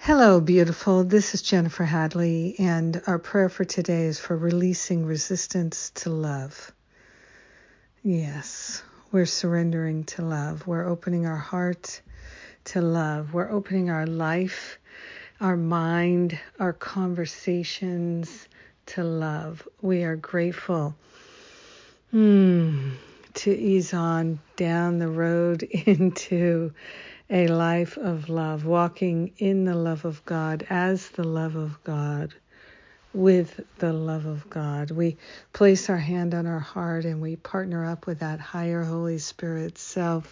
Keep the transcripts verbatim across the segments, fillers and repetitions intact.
Hello, beautiful. This is Jennifer Hadley, and our prayer for today is for releasing resistance to love. Yes, we're surrendering to love. We're opening our heart to love. We're opening our life, our mind, our conversations to love. We are grateful hmm, to ease on down the road into a life of love, walking in the love of God, as the love of God, with the love of God. We place our hand on our heart and we partner up with that higher Holy Spirit self,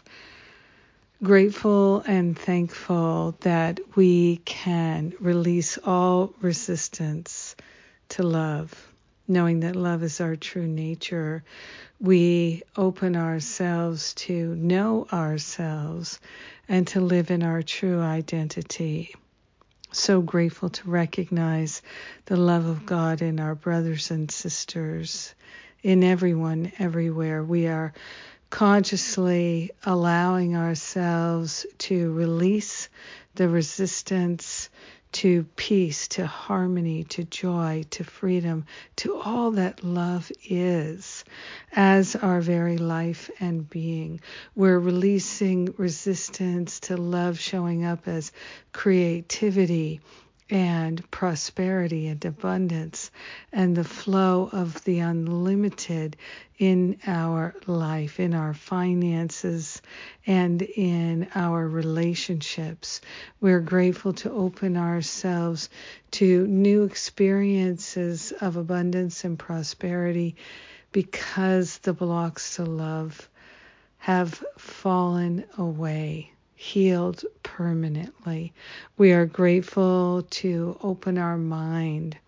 grateful and thankful that we can release all resistance to love, knowing that love is our true nature. We open ourselves to know ourselves and to live in our true identity. So grateful to recognize the love of God in our brothers and sisters, in everyone, everywhere. We are consciously allowing ourselves to release the resistance to peace, to harmony, to joy, to freedom, to all that love is as our very life and being. We're releasing resistance to love showing up as creativity and prosperity and abundance and the flow of the unlimited in our life, in our finances, and in our relationships. We're grateful to open ourselves to new experiences of abundance and prosperity because the blocks to love have fallen away, healed permanently. We are grateful to open our mind,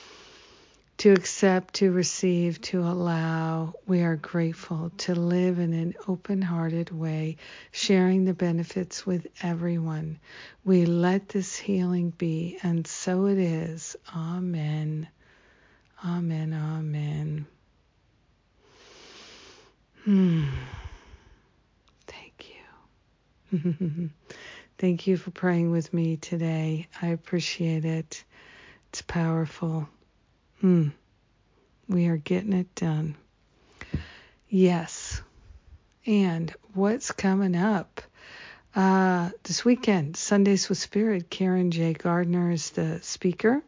to accept, to receive, to allow. We are grateful to live in an open-hearted way, sharing the benefits with everyone. We let this healing be, and so it is. Amen. Amen. Amen. Hmm. Thank you. Thank you for praying with me today. I appreciate it. It's powerful. Hmm. We are getting it done. Yes. And what's coming up? Uh, this weekend, Sundays with Spirit, Karen J. Gardner is the speaker.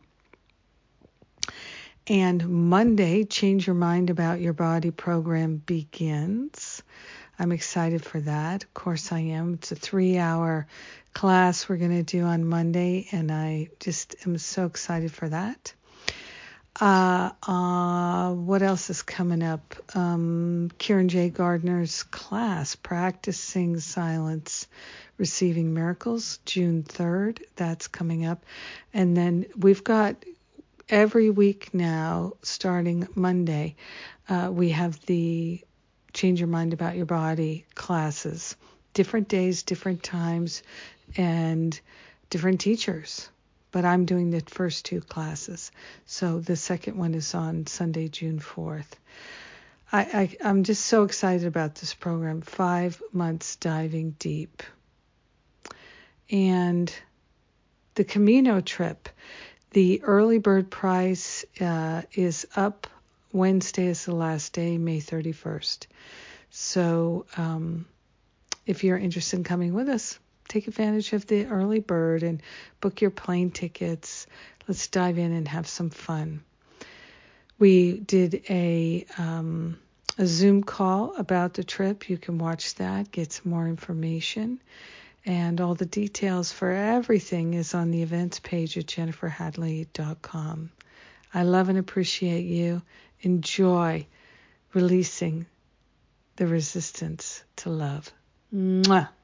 And Monday, Change Your Mind About Your Body program begins. I'm excited for that. Of course I am. It's a three-hour class we're going to do on Monday, and I just am so excited for that. Uh, uh, what else is coming up? Um, Karen J. Gardner's class, Practicing Silence, Receiving Miracles, June third. That's coming up. And then we've got every week now, starting Monday, uh, we have the Change Your Mind About Your Body classes. Different days, different times, and different teachers. But I'm doing the first two classes. So the second one is on Sunday, June fourth. I, I, I'm just so excited about this program. Five months diving deep. And the Camino trip, the early bird price uh, is up. Wednesday is the last day, May thirty-first. So um, if you're interested in coming with us, take advantage of the early bird and book your plane tickets. Let's dive in and have some fun. We did a, um, a Zoom call about the trip. You can watch that, get some more information. And all the details for everything is on the events page at jennifer hadley dot com. I love and appreciate you. Enjoy releasing the resistance to love. Mwah.